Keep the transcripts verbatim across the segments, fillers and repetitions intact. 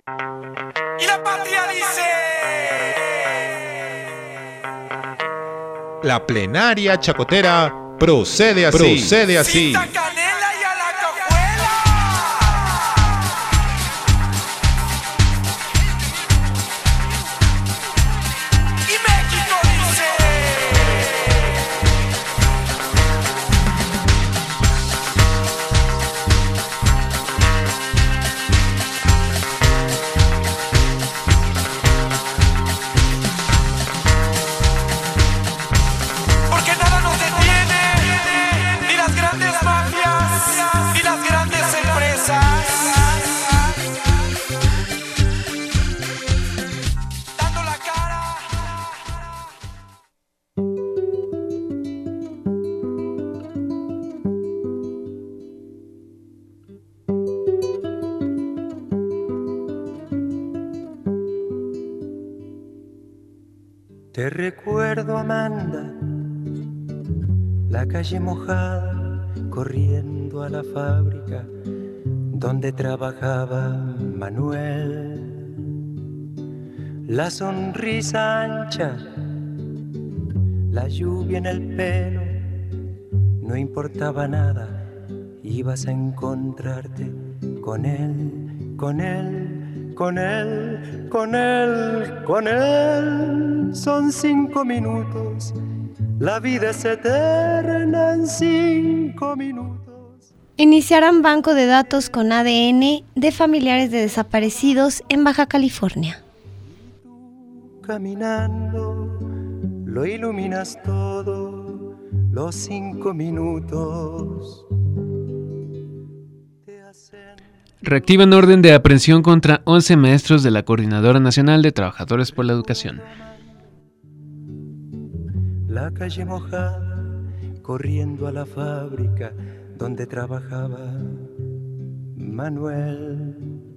Y la patria dice: La plenaria chacotera procede así. Procede así. Cita canela y a la cajuela. Y México dice: porque nada nos detiene, ni las grandes mafias, ni las grandes empresas. Dando la cara. Te recuerdo, Amanda, la calle mojada, corriendo a la fábrica donde trabajaba Manuel. La sonrisa ancha, la lluvia en el pelo, no importaba nada, ibas a encontrarte con él, con él, con él, con él, con él. Son cinco minutos, la vida es eterna en cinco minutos. Iniciarán banco de datos con A D N de familiares de desaparecidos en Baja California. Caminando, lo iluminas todo, los cinco minutos. Reactivan orden de aprehensión contra once maestros de la Coordinadora Nacional de Trabajadores por la Educación. La calle mojada, corriendo a la fábrica donde trabajaba Manuel.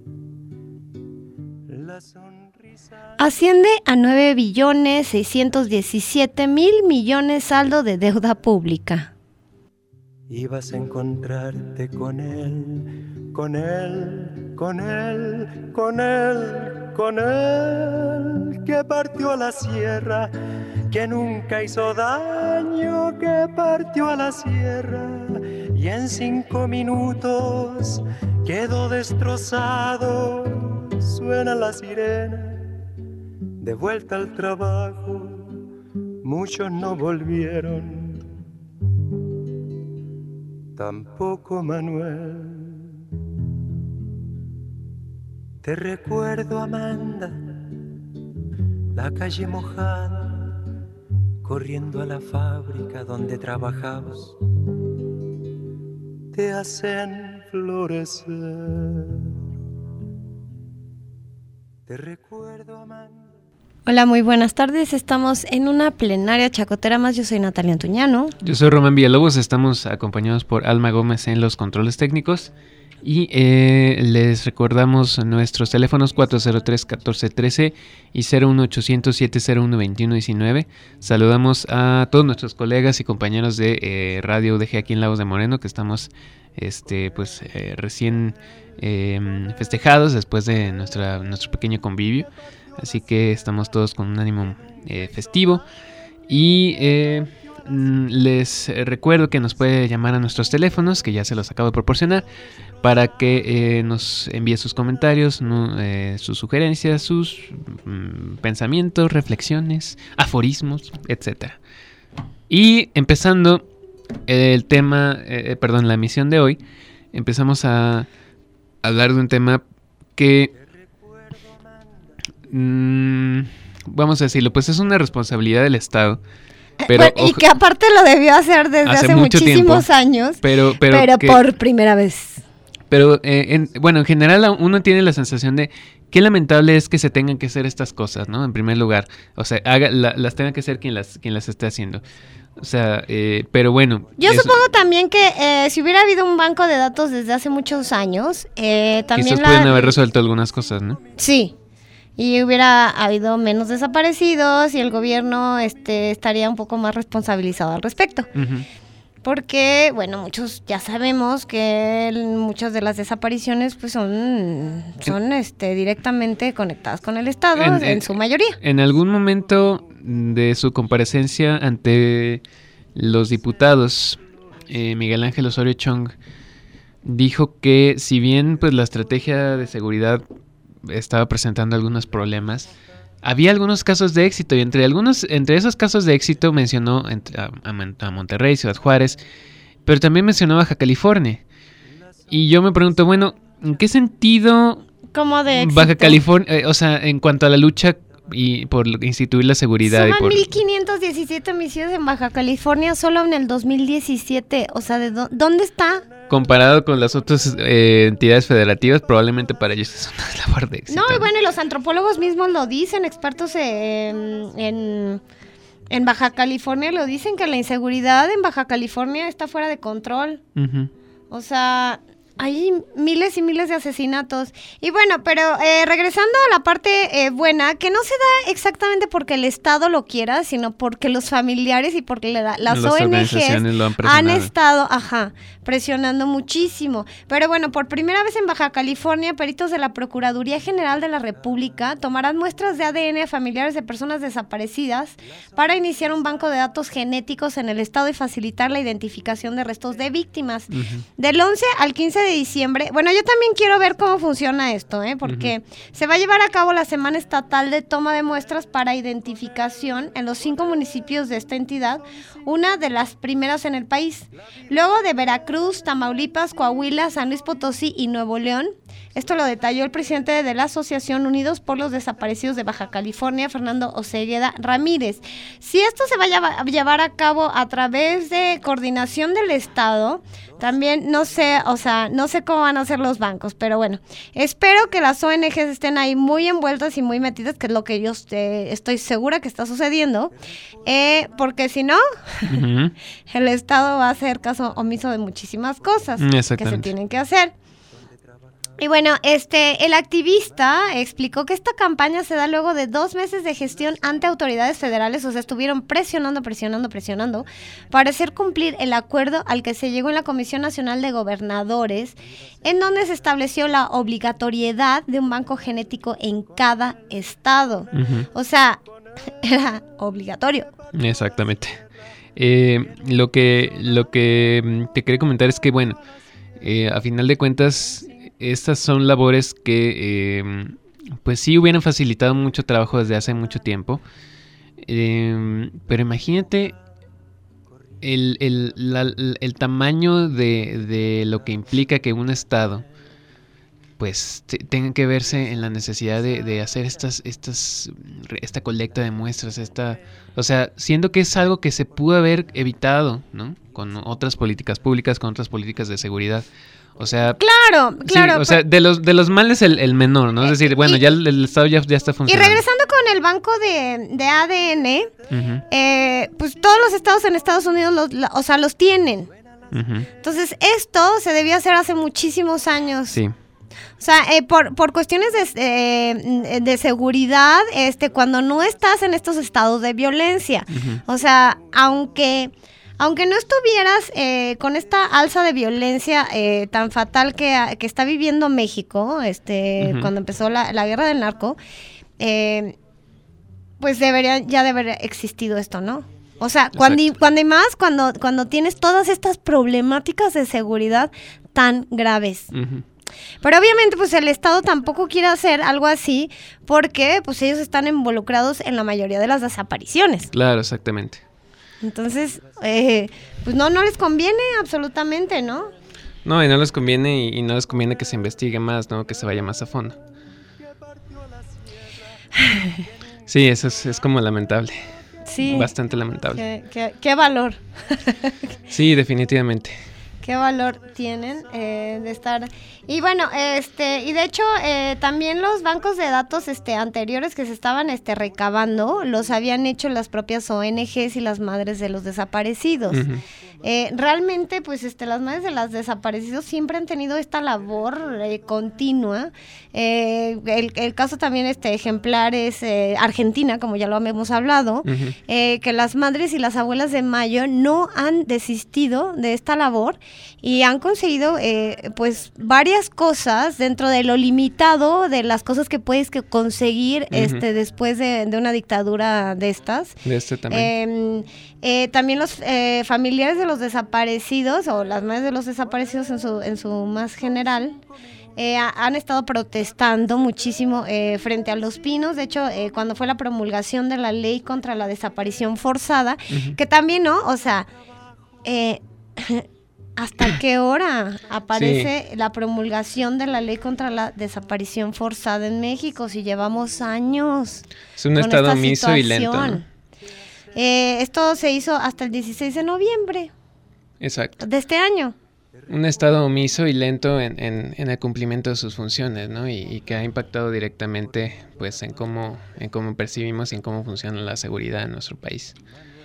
La sonrisa... Asciende a nueve billones seiscientos diecisiete mil millones saldo de deuda pública. Ibas a encontrarte con él, con él, con él, con él, con él, que partió a la sierra, que nunca hizo daño, que partió a la sierra, y en cinco minutos quedó destrozado. Suena la sirena, de vuelta al trabajo, muchos no volvieron. Tampoco Manuel. Te recuerdo, Amanda, la calle mojada, corriendo a la fábrica donde trabajabas. Te hacen florecer. Te recuerdo, Amanda. Hola, muy buenas tardes. Estamos en una plenaria chacotera más. Yo soy Natalia Antuñano. Yo soy Román Villalobos. Estamos acompañados por Alma Gómez en los controles técnicos. Y eh, les recordamos nuestros teléfonos cuatro cero tres, uno cuatro uno tres y cero uno ochocientos, siete cero uno, veintiuno diecinueve. Saludamos a todos nuestros colegas y compañeros de eh, Radio U D G aquí en Lagos de Moreno, que estamos este, pues, eh, recién eh, festejados después de nuestra, nuestro pequeño convivio. Así que estamos todos con un ánimo eh, festivo. Y eh, les recuerdo que nos puede llamar a nuestros teléfonos, que ya se los acabo de proporcionar, para que eh, nos envíe sus comentarios, no, eh, sus sugerencias, sus mm, pensamientos, reflexiones, aforismos, etcétera. Y empezando el tema, eh, perdón, la emisión de hoy, empezamos a hablar de un tema que... vamos a decirlo, pues es una responsabilidad del Estado. Pero, bueno, y que aparte lo debió hacer desde hace, hace muchísimos tiempo, años, pero, pero, pero que, por primera vez. Pero, eh, en, bueno, en general uno tiene la sensación de qué lamentable es que se tengan que hacer estas cosas, ¿no? En primer lugar, o sea, haga, la, las tenga que hacer quien las, quien las esté haciendo. O sea, eh, pero bueno. Yo eso, supongo también que eh, si hubiera habido un banco de datos desde hace muchos años, eh, también quizás la... pueden haber resuelto algunas cosas, ¿no? Sí. Y hubiera habido menos desaparecidos y el gobierno este, estaría un poco más responsabilizado al respecto. Uh-huh. porque, bueno, muchos ya sabemos que el, muchas de las desapariciones pues son, son este, directamente conectadas con el Estado, en, en, en su mayoría. En algún momento de su comparecencia ante los diputados, eh, Miguel Ángel Osorio Chong dijo que si bien pues la estrategia de seguridad estaba presentando algunos problemas, había algunos casos de éxito, y entre algunos, entre esos casos de éxito mencionó a, a Monterrey, Ciudad Juárez, pero también mencionó Baja California. Y yo me pregunto, bueno, ¿en qué sentido ¿Cómo de éxito? Baja California, eh, o sea, en cuanto a la lucha y por instituir la seguridad? Suman y por... mil quinientos diecisiete homicidios en Baja California solo en el dos mil diecisiete, o sea, ¿de dó- dónde está? Comparado con las otras eh, entidades federativas, probablemente para ellos es una labor de éxito. No, y bueno, y los antropólogos mismos lo dicen, expertos en, en, en Baja California lo dicen, que la inseguridad en Baja California está fuera de control. Uh-huh. O sea, hay miles y miles de asesinatos. Y bueno, pero eh, regresando a la parte eh, buena, que no se da exactamente porque el Estado lo quiera, sino porque los familiares y porque la, las, las O N Ges lo han, han estado, ajá, presionando muchísimo. Pero bueno, por primera vez en Baja California, peritos de la Procuraduría General de la República tomarán muestras de A D N a familiares de personas desaparecidas para iniciar un banco de datos genéticos en el estado y facilitar la identificación de restos de víctimas. Uh-huh. Del once al quince de diciembre, bueno, yo también quiero ver cómo funciona esto, ¿eh? Porque uh-huh. se va a llevar a cabo la Semana Estatal de Toma de Muestras para Identificación en los cinco municipios de esta entidad, una de las primeras en el país. Luego de Veracruz, Tamaulipas, Coahuila, San Luis Potosí y Nuevo León. Esto lo detalló el presidente de la Asociación Unidos por los Desaparecidos de Baja California, Fernando Osegueda Ramírez. Si esto se va a llevar a cabo a través de coordinación del Estado, también no sé, o sea, no sé cómo van a ser los bancos, pero bueno, espero que las O N Ges estén ahí muy envueltas y muy metidas, que es lo que yo eh, estoy segura que está sucediendo, eh, porque si no, uh-huh. el Estado va a hacer caso omiso de muchísimas cosas que se tienen que hacer. Y bueno, este, el activista explicó que esta campaña se da luego de dos meses de gestión ante autoridades federales, o sea, estuvieron presionando, presionando, presionando para hacer cumplir el acuerdo al que se llegó en la Comisión Nacional de Gobernadores, en donde se estableció la obligatoriedad de un banco genético en cada estado. Uh-huh. O sea, era obligatorio. Exactamente. Eh, lo que, lo que te quería comentar es que, bueno, eh, a final de cuentas, estas son labores que eh, pues sí hubieran facilitado mucho trabajo desde hace mucho tiempo, eh, pero imagínate el, el, la, el tamaño de, de lo que implica que un estado pues te, tenga que verse en la necesidad de, de hacer estas, estas, esta colecta de muestras, esta, o sea, siendo que es algo que se pudo haber evitado, ¿no? Con otras políticas públicas, con otras políticas de seguridad. O sea, claro, claro. Sí, o sea, de los de los males el, el menor, ¿no? Es decir, bueno, y, ya el, el Estado ya, ya está funcionando. Y regresando con el banco de, de A D N, uh-huh. eh, pues todos los estados en Estados Unidos, los, la, o sea, los tienen. Uh-huh. Entonces, esto se debió hacer hace muchísimos años. Sí. O sea, eh, por, por cuestiones de, eh, de seguridad, este, cuando no estás en estos estados de violencia, uh-huh. o sea, aunque... Aunque no estuvieras eh, con esta alza de violencia eh, tan fatal que, que está viviendo México, este, uh-huh. cuando empezó la, la guerra del narco, eh, pues debería ya de haber existido esto, ¿no? O sea, cuando y, cuando y más, cuando, cuando tienes todas estas problemáticas de seguridad tan graves. Uh-huh. Pero obviamente pues el Estado tampoco quiere hacer algo así porque pues ellos están involucrados en la mayoría de las desapariciones. Claro, exactamente. Entonces, eh, pues no, no les conviene absolutamente, ¿no? No, y no les conviene y, y no les conviene que se investigue más, ¿no? Que se vaya más a fondo. Sí, eso es, es como lamentable. Sí. Bastante lamentable. Qué, qué, qué valor. Sí, definitivamente. Qué valor tienen eh, de estar. Y bueno, este, y de hecho eh, también los bancos de datos este anteriores que se estaban este recabando los habían hecho las propias O N Ges y las madres de los desaparecidos. Uh-huh. Eh, realmente, pues, este, las madres de las desaparecidos siempre han tenido esta labor eh, continua. Eh, el, el caso también este ejemplar es eh, Argentina, como ya lo hemos hablado, uh-huh. eh, que las madres y las abuelas de Mayo no han desistido de esta labor y han conseguido, eh, pues, varias cosas dentro de lo limitado de las cosas que puedes que conseguir uh-huh. este después de, de una dictadura de estas. De este también. Eh, eh, también los eh, familiares de los desaparecidos o las madres de los desaparecidos en su en su más general eh, han estado protestando muchísimo eh, frente a Los Pinos. De hecho, eh, cuando fue la promulgación de la ley contra la desaparición forzada, uh-huh. que también, ¿no? O sea, eh, ¿hasta qué hora aparece sí. la promulgación de la ley contra la desaparición forzada en México? Si llevamos años. Es un estado omiso y lento, ¿no? Eh, esto se hizo hasta el dieciséis de noviembre. Exacto. De este año. Un estado omiso y lento en, en, en el cumplimiento de sus funciones, ¿no? Y, y que ha impactado directamente, pues, en cómo, en cómo percibimos y en cómo funciona la seguridad en nuestro país.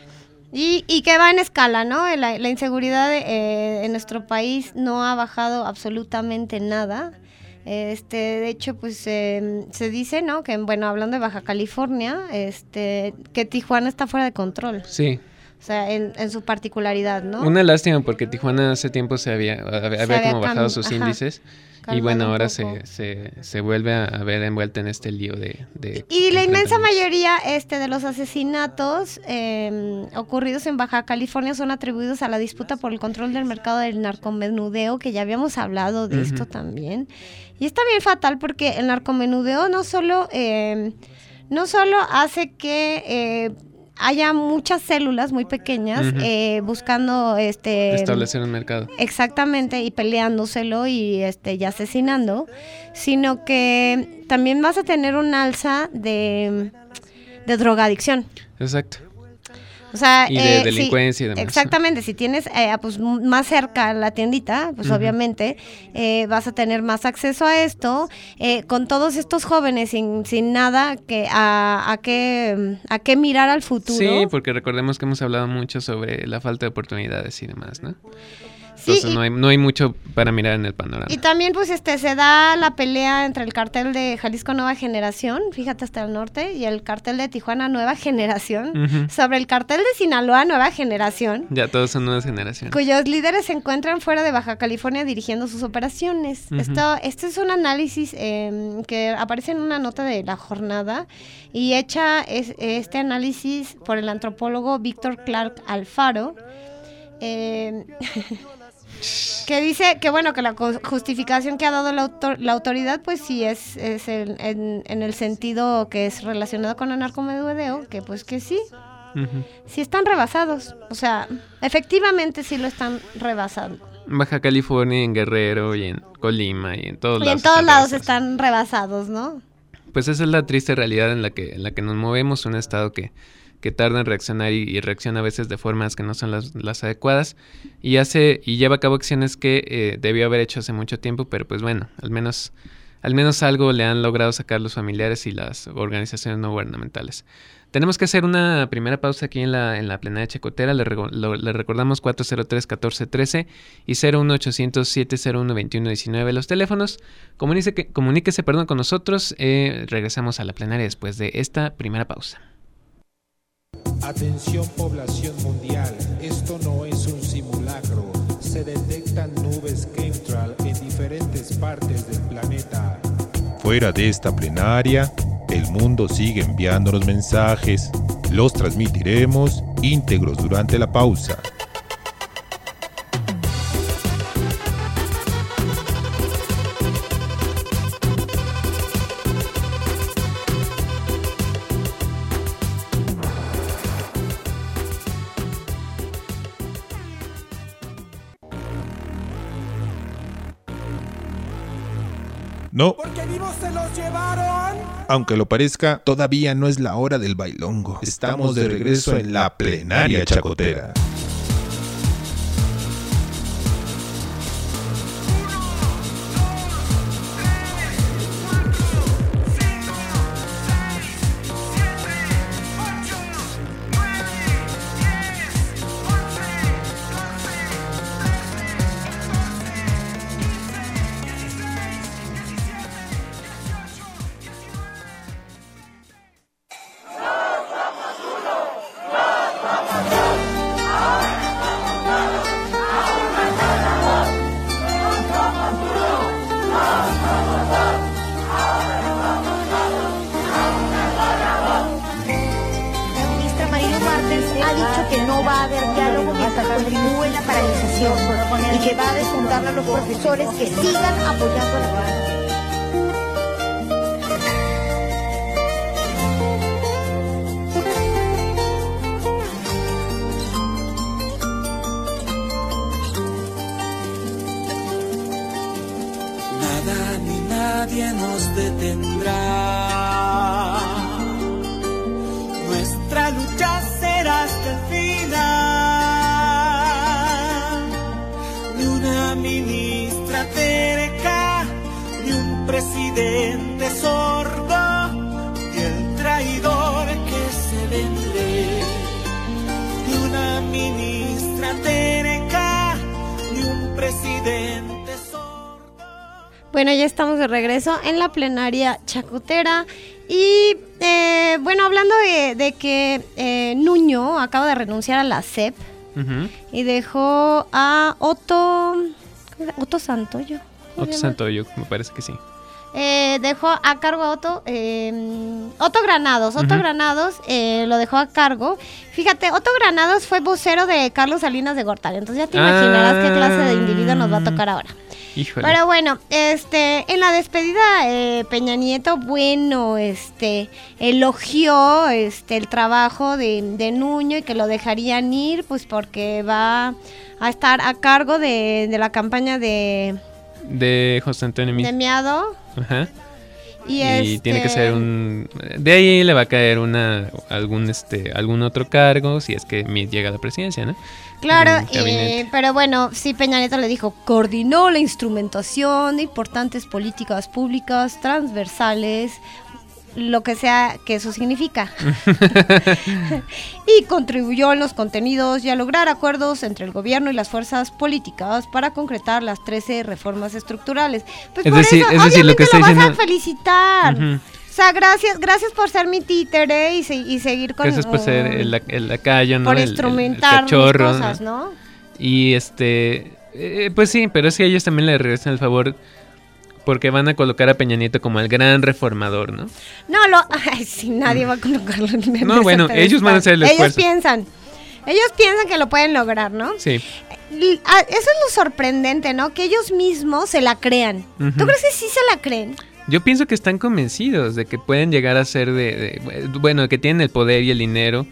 Y, y que va en escala, ¿no? La, la inseguridad eh, en nuestro país no ha bajado absolutamente nada. Este, de hecho, pues eh, se dice, ¿no? Que, bueno, hablando de Baja California, este, que Tijuana está fuera de control. Sí. O sea, en, en su particularidad, ¿no? Una lástima porque Tijuana hace tiempo se había, había, se había como bajado cam- sus ajá, índices y bueno, ahora se, se, se vuelve a ver envuelta en este lío de... de y la inmensa mayoría este de los asesinatos eh, ocurridos en Baja California son atribuidos a la disputa por el control del mercado del narcomenudeo, que ya habíamos hablado de uh-huh. esto también. Y está bien fatal porque el narcomenudeo no solo, eh, no solo hace que... Eh, haya muchas células muy pequeñas uh-huh. eh, buscando este establecer un mercado. Exactamente, y peleándoselo y este y asesinando, sino que también vas a tener un alza de, de drogadicción. Exacto. O sea, y de eh, delincuencia sí, y demás. Exactamente, si tienes eh, pues más cerca la tiendita, pues uh-huh. obviamente eh, vas a tener más acceso a esto, eh, con todos estos jóvenes sin, sin nada que a, a qué a qué mirar al futuro. Sí, porque recordemos que hemos hablado mucho sobre la falta de oportunidades y demás, ¿no? Sí, Entonces y, no hay no hay mucho para mirar en el panorama. Y también pues este se da la pelea entre el cartel de Jalisco Nueva Generación, fíjate hasta el norte, y el cartel de Tijuana Nueva Generación, uh-huh. sobre el cartel de Sinaloa Nueva Generación. Ya todos son nuevas generaciones. Cuyos líderes se encuentran fuera de Baja California dirigiendo sus operaciones. Uh-huh. Esto, esto es un análisis eh, que aparece en una nota de La Jornada y hecha es, este análisis por el antropólogo Víctor Clark Alfaro. Eh, que dice que bueno que la justificación que ha dado la, autor, la autoridad pues sí es, es el, en, en el sentido que es relacionado con el narcomenudeo, que pues que sí uh-huh. sí están rebasados, o sea, efectivamente sí lo están rebasando. Baja California, en Guerrero y en Colima y en todos y lados. en todos lados están rebasados, ¿no? Pues esa es la triste realidad en la que en la que nos movemos, un estado que que tarda en reaccionar y, y reacciona a veces de formas que no son las, las adecuadas y hace y lleva a cabo acciones que eh, debió haber hecho hace mucho tiempo, pero pues bueno, al menos al menos algo le han logrado sacar los familiares y las organizaciones no gubernamentales. Tenemos que hacer una primera pausa aquí en la en la plenaria chacotera. Le, rego, lo, le recordamos cuatro cero tres, uno cuatro uno tres y cero uno ochocientos, siete cero uno, veintiuno diecinueve los teléfonos. Comuníquese, comuníquese perdón, con nosotros. Eh, regresamos a la plenaria después de esta primera pausa. Atención población mundial, esto no es un simulacro. Se detectan nubes chemtrail en diferentes partes del planeta. Fuera de esta plenaria, el mundo sigue enviándonos mensajes. Los transmitiremos íntegros durante la pausa. No. Porque vivos se los llevaron. Aunque lo parezca, todavía no es la hora del bailongo. Estamos de regreso en la plenaria chacotera. educación y que va a desentar a los profesores que sigan apoyando la paz. Nada ni nadie nos detendrá. Nuestra lucha será hasta el final. Ni una ministra terca, ni un presidente sordo, ni el traidor que se vende. Ni una ministra terca, ni un presidente sordo. Bueno, ya estamos de regreso en la plenaria chacotera. Y eh, bueno, hablando de, de que eh, Nuño acaba de renunciar a la S E P uh-huh. y dejó a Otto, Otto Santoyo. Otto Santoyo, me parece que sí. Eh, dejó a cargo a Otto, eh, Otto Granados. Otto uh-huh. Granados eh, lo dejó a cargo. Fíjate, Otto Granados fue vocero de Carlos Salinas de Gortari. Entonces ya te imaginarás ah. qué clase de individuo nos va a tocar ahora. Híjole. Pero bueno, este, en la despedida eh, Peña Nieto, bueno, este, elogió este el trabajo de, de Nuño y que lo dejarían ir, pues porque va a estar a cargo de, de la campaña de de José Antonio de Miado. Ajá. Y, y este... tiene que ser un, de ahí le va a caer una algún este algún otro cargo si es que llega a la presidencia, ¿no? Claro, eh, pero bueno, sí, Peña Nieto le dijo, coordinó la instrumentación de importantes políticas públicas transversales, lo que sea que eso significa, y contribuyó en los contenidos y a lograr acuerdos entre el gobierno y las fuerzas políticas para concretar las trece reformas estructurales. Pues es por decir, eso, es decir, lo que está lo vas diciendo... a felicitar. Uh-huh. O sea, gracias, gracias por ser mi títere y, se, y seguir con... Gracias por uh, ser el, el lacayo, ¿no? Por el, instrumentar el cachorro, mis cosas, ¿no? ¿no? Y este... Eh, pues sí, pero es que ellos también le regresan el favor porque van a colocar a Peña Nieto como el gran reformador, ¿no? No, lo... Ay, sí, nadie va a colocarlo en el No, bueno, ellos van a hacer el esfuerzo. Ellos piensan... Ellos piensan que lo pueden lograr, ¿no? Sí. Eso es lo sorprendente, ¿no? Que ellos mismos se la crean. Uh-huh. ¿Tú crees que sí se la creen? Yo pienso que están convencidos de que pueden llegar a ser de, de bueno, que tienen el poder y el dinero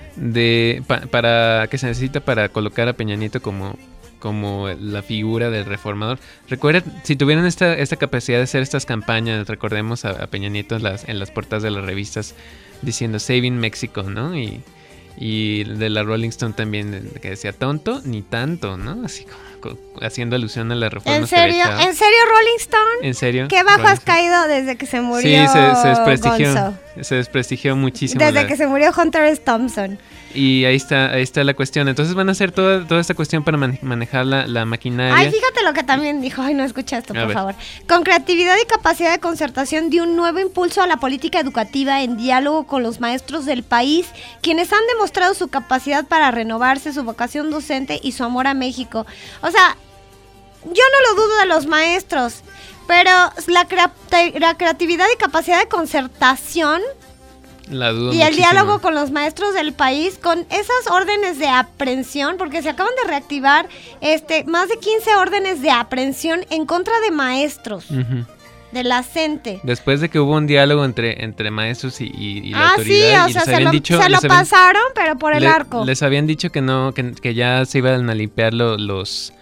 de pa, para que se necesita para colocar a Peña Nieto como, como la figura del reformador. Recuerda, si tuvieran esta, esta capacidad de hacer estas campañas, recordemos a, a Peña Nieto en las, en las portadas de las revistas diciendo Saving Mexico, ¿no? Y, y de la Rolling Stone también que decía tonto ni tanto, ¿no? Así como haciendo alusión a la reforma. ¿En serio? ¿En serio Rolling Stone? ¿En serio? ¿Qué bajo has caído desde que se murió Sí, se, se desprestigió. Gonzo? Se desprestigió muchísimo. Desde la... que se murió Hunter S. Thompson. Y ahí está, ahí está la cuestión. Entonces van a hacer toda, toda esta cuestión para man- manejar la, la maquinaria. Ay, fíjate lo que también dijo. Ay, no escucha esto, A por ver. favor. Con creatividad y capacidad de concertación dio un nuevo impulso a la política educativa en diálogo con los maestros del país, quienes han demostrado su capacidad para renovarse, su vocación docente y su amor a México. O sea, yo no lo dudo de los maestros, pero la, crea- la creatividad y capacidad de concertación La dudo y el muchísimo. diálogo con los maestros del país, con esas órdenes de aprehensión, porque se acaban de reactivar este más de quince órdenes de aprehensión en contra de maestros, Uh-huh. de la CENTE. Después de que hubo un diálogo entre, entre maestros y, y, y la Ah, autoridad. sí, y o sea, les se habían lo, dicho, se lo les habían- pasaron, pero por el le- arco. Les habían dicho que no, que, que ya se iban a limpiar lo- los...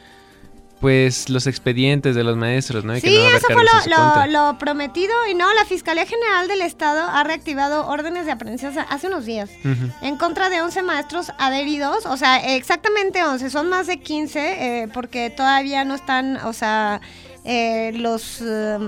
Pues los expedientes de los maestros, ¿no? Y que Sí, no va a haber eso fue cargos en lo, su contra. lo, lo prometido. Y no, la Fiscalía General del Estado ha reactivado órdenes de aprehensión hace unos días Ujú. en contra de once maestros adheridos. O sea, exactamente once, son más de quince, eh, porque todavía no están, o sea, eh, los... eh,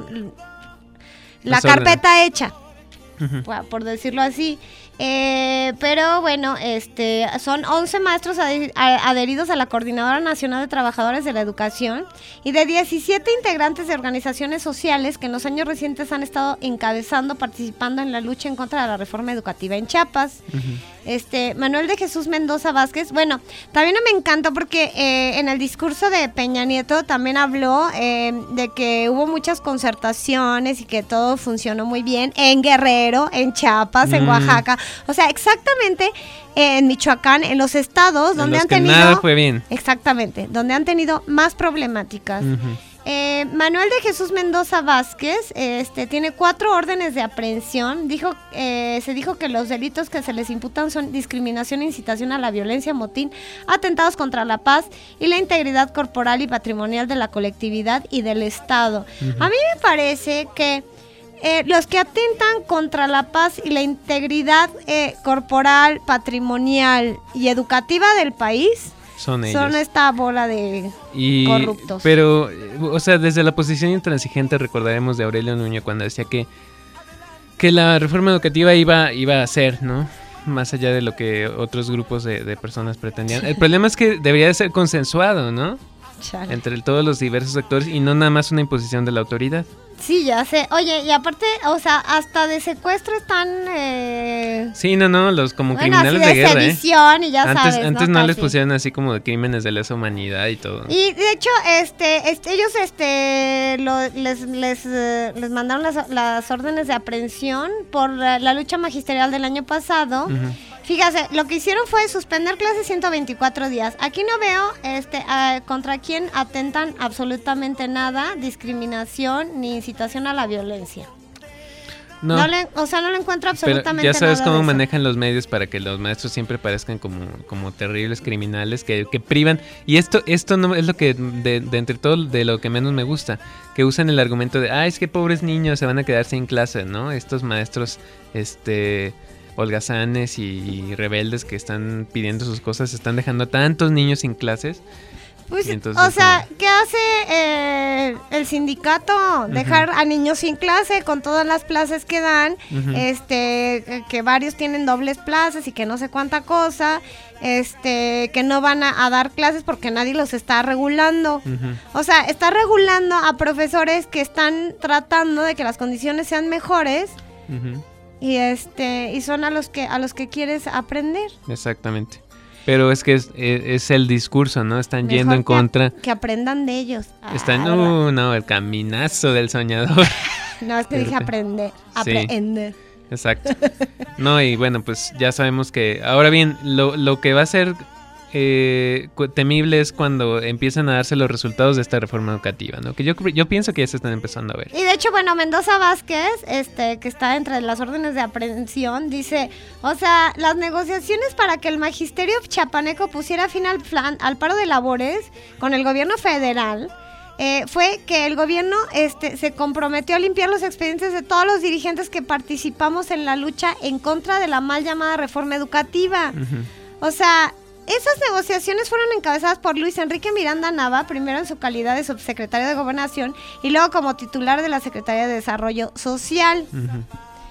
la Las carpeta hecha, Ujú. por, por decirlo así. Eh, pero bueno, este son once maestros ade- a- adheridos a la Coordinadora Nacional de Trabajadores de la Educación y de diecisiete integrantes de organizaciones sociales que en los años recientes han estado encabezando, participando en la lucha en contra de la reforma educativa en Chiapas. Ujú. Este Manuel de Jesús Mendoza Vázquez, bueno, también me encantó porque eh, en el discurso de Peña Nieto también habló eh, de que hubo muchas concertaciones y que todo funcionó muy bien en Guerrero, en Chiapas, en Mm. Oaxaca. O sea, exactamente en Michoacán, en los estados En donde los han que tenido... nada fue bien. Exactamente, donde han tenido más problemáticas. Ujú. Eh, Manuel de Jesús Mendoza Vázquez este, tiene cuatro órdenes de aprehensión. Dijo, eh, se dijo que los delitos que se les imputan son discriminación, incitación a la violencia, motín, atentados contra la paz y la integridad corporal y patrimonial de la colectividad y del Estado. Ujú. A mí me parece que eh, los que atentan contra la paz y la integridad eh, corporal, patrimonial y educativa del país Son ellos. son esta bola de Y, corruptos. Pero, eh, o sea, desde la posición intransigente recordaremos de Aurelio Nuño cuando decía que, que la reforma educativa iba, iba a ser, ¿no? Más allá de lo que otros grupos de, de personas pretendían. El problema es que debería de ser consensuado, ¿no? Chale. Entre todos los diversos actores y no nada más una imposición de la autoridad. Sí, ya sé. Oye, y aparte, o sea, hasta de secuestro están... Eh... Sí, no, no, los como bueno, así criminales de, de guerra, ¿eh? sedición y ya Antes, sabes, antes no, les Casi. pusieron así como de crímenes de lesa humanidad y todo. Y de hecho, este, este ellos este, lo- les, les, eh, les mandaron las, las órdenes de aprehensión por la, la lucha magisterial del año pasado. Ujú. Fíjate, lo que hicieron fue suspender clases ciento veinticuatro días. Aquí no veo este, ah, contra quién atentan absolutamente nada, discriminación ni incitación a la violencia. No, No le, o sea, no lo encuentro pero absolutamente ya sabes nada cómo de eso. manejan los medios para que los maestros siempre parezcan como, como terribles criminales que, que privan. Y esto esto no es lo que, de, de entre todo, de lo que menos me gusta. Que usan el argumento de, ah, es que pobres niños se van a quedar sin clase, ¿no? Estos maestros, este... holgazanes y, y rebeldes que están pidiendo sus cosas, están dejando a tantos niños sin clases. Pues, Y entonces, o sea, como- ¿qué hace eh, el sindicato? Dejar a niños sin clase con todas las plazas que dan, Ujú. este, que- que varios tienen dobles plazas y que no sé cuánta cosa, este, que no van a, a dar clases porque nadie los está regulando. Ujú. O sea, está regulando a profesores que están tratando de que las condiciones sean mejores Ujú. y este, y son a los que a los que quieres aprender. Exactamente. Pero es que es, es- es el discurso, ¿no? Están Mejor yendo en que- contra. Que aprendan de ellos. Están, Ah, ¿verdad? uh, no, el caminazo del soñador. No, es que dije aprender. Sí. Aprender. Exacto. No, y bueno, pues ya sabemos que... Ahora bien, lo, lo que va a ser eh, cu- temible es cuando empiezan a darse los resultados de esta reforma educativa, ¿no? Que yo, cre- yo pienso que ya se están empezando a ver. Y de hecho, bueno, Mendoza Vázquez, este, que está entre las órdenes de aprehensión, dice, o sea, las negociaciones para que el magisterio chapaneco pusiera fin al plan, al paro de labores con el gobierno federal, eh, fue que el gobierno este, se comprometió a limpiar los expedientes de todos los dirigentes que participamos en la lucha en contra de la mal llamada reforma educativa. Ujú. O sea, esas negociaciones fueron encabezadas por Luis Enrique Miranda Nava, primero en su calidad de subsecretario de Gobernación y luego como titular de la Secretaría de Desarrollo Social. Ujú.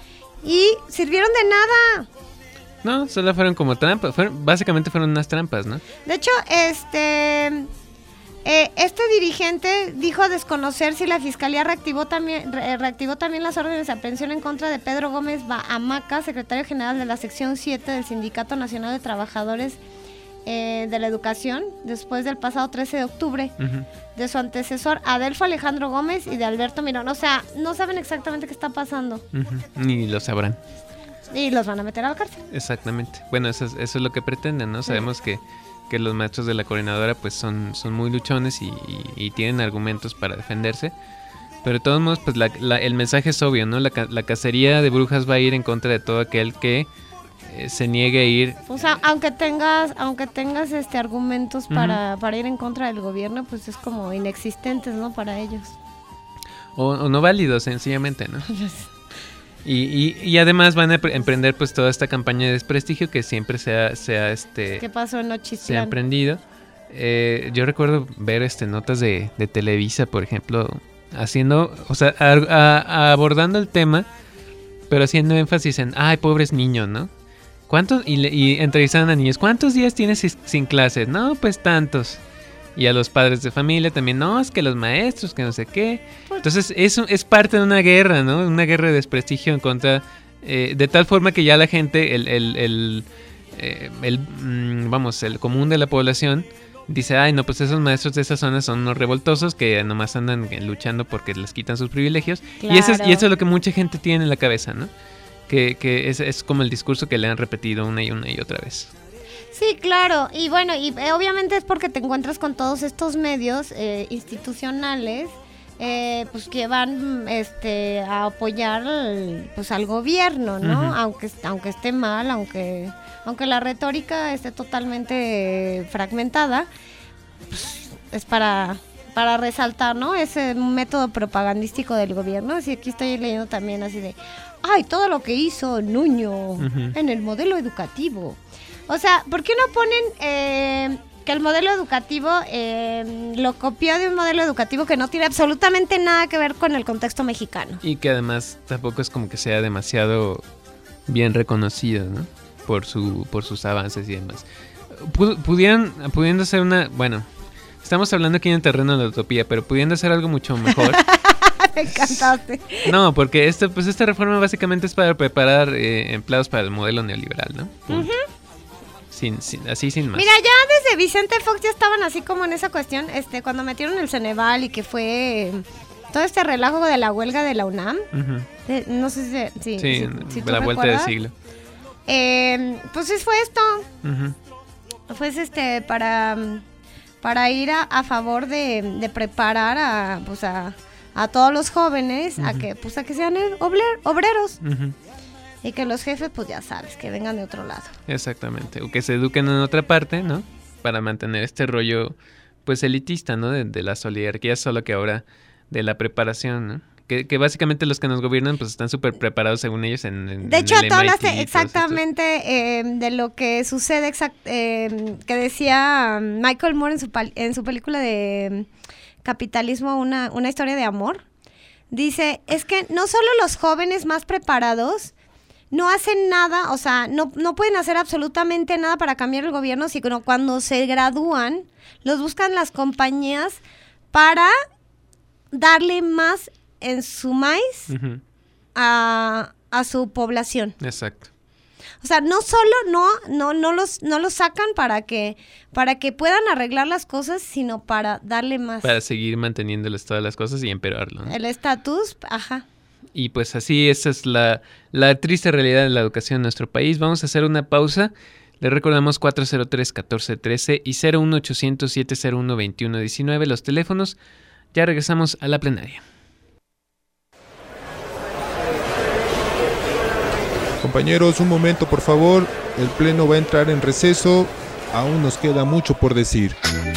Y sirvieron de nada. No, solo fueron como trampas. Fueron, básicamente fueron unas trampas, ¿no? De hecho, este... eh, este dirigente dijo desconocer si la fiscalía reactivó también re- reactivó también las órdenes de aprehensión en contra de Pedro Gómez Bahamaca, secretario general de la sección siete del Sindicato Nacional de Trabajadores eh, de la Educación, después del pasado trece de octubre, Ujú. de su antecesor Adelfo Alejandro Gómez y de Alberto Mirón. O sea, no saben exactamente qué está pasando Ujú. Ni lo sabrán. y los van a meter a la cárcel. Exactamente. Bueno, eso es, eso es lo que pretenden, ¿no? Sabemos que, que los maestros de la coordinadora pues son, son muy luchones y, y- y tienen argumentos para defenderse. Pero de todos modos, pues la- la- el mensaje es obvio, ¿no? La, ca- la cacería de brujas va a ir en contra de todo aquel que eh, se niegue a ir. O sea, aunque tengas, aunque tengas este argumentos para, para ir en contra del gobierno, pues es como inexistentes, ¿no? Para ellos. O, o no válidos, sencillamente, ¿no? Y, y, y además van a pre- emprender pues toda esta campaña de desprestigio que siempre se ha, se ha, este, ¿Qué pasó en se ha Nochistlán? emprendido. Eh, yo recuerdo ver este notas de, de Televisa, por ejemplo, haciendo, o sea, a- a- abordando el tema, pero haciendo énfasis en, ay, pobres niños, ¿no? ¿Cuántos? Y, le- y entrevistaban a niños, ¿cuántos días tienes sin, sin clases? No, pues tantos. Y a los padres de familia también, no, es que los maestros, que no sé qué. Entonces, eso es parte de una guerra, ¿no? Una guerra de desprestigio en contra, eh, de tal forma que ya la gente, el, el, el, eh, el, mm, vamos, el común de la población, dice, ay, no, pues esos maestros de esa zona son unos revoltosos que nomás andan eh, luchando porque les quitan sus privilegios. Y, eso es, y Claro. eso es lo que mucha gente tiene en la cabeza, ¿no? que, que es, es como el discurso que le han repetido una y una y otra vez. Sí, claro, y bueno, y eh, obviamente es porque te encuentras con todos estos medios eh, institucionales eh, pues que van este a apoyar pues al gobierno, ¿no? Uh-huh. Aunque aunque esté mal, aunque aunque la retórica esté totalmente fragmentada, pues, es para para resaltar, ¿no? Ese método propagandístico del gobierno. Así aquí estoy leyendo también así de, ay, todo lo que hizo Nuño uh-huh. en el modelo educativo. O sea, ¿por qué no ponen eh, que el modelo educativo eh, lo copió de un modelo educativo que no tiene absolutamente nada que ver con el contexto mexicano? Y que además tampoco es como que sea demasiado bien reconocido, ¿no? Por su por sus avances y demás. Pudieran, pudiendo hacer una... Bueno, estamos hablando aquí en el terreno de la utopía, pero pudiendo hacer algo mucho mejor... Me encantaste. No, porque esto, pues esta reforma básicamente es para preparar eh, empleados para el modelo neoliberal, ¿no? Punto. Uh-huh. Sin, sin, así sin más. Mira, ya desde Vicente Fox ya estaban así como en esa cuestión, este, cuando metieron el Ceneval y que fue todo este relajo de la huelga de la UNAM. Uh-huh. De, no sé si, si, sí, si, si de la vuelta del siglo. Eh, pues fue esto. Uh-huh. Fue este para, para ir a, a favor de, de preparar a, pues a, a todos los jóvenes uh-huh. a que, pues a que sean obler, obreros. Uh-huh. Y que los jefes, pues ya sabes, que vengan de otro lado. Exactamente, o que se eduquen en otra parte, ¿no? Para mantener este rollo, pues elitista, ¿no? De, de las oligarquías, solo que ahora de la preparación, ¿no? Que, que básicamente los que nos gobiernan, pues están súper preparados según ellos en, en De hecho, en el tú hablaste exactamente eh, de lo que sucede, exact, eh, que decía Michael Moore en su, pal- en su película de Capitalismo, una, una historia de amor. Dice, es que no solo los jóvenes más preparados no hacen nada, o sea, no, no pueden hacer absolutamente nada para cambiar el gobierno, sino cuando se gradúan, los buscan las compañías para darle más en su maíz uh-huh. a, a su población. Exacto. O sea, no solo no, no, no los, no los sacan para que, para que puedan arreglar las cosas, sino para darle más. Para seguir manteniéndoles todas las cosas y empeorarlo, ¿no? El estatus, ajá. Y pues así, esa es la, la triste realidad de la educación en nuestro país. Vamos a hacer una pausa. Les recordamos cuatro cero tres, uno cuatro uno tres y cero uno ochocientos, siete cero uno, veintiuno diecinueve los teléfonos. Ya regresamos a la plenaria. Compañeros, un momento por favor. El pleno va a entrar en receso. Aún nos queda mucho por decir.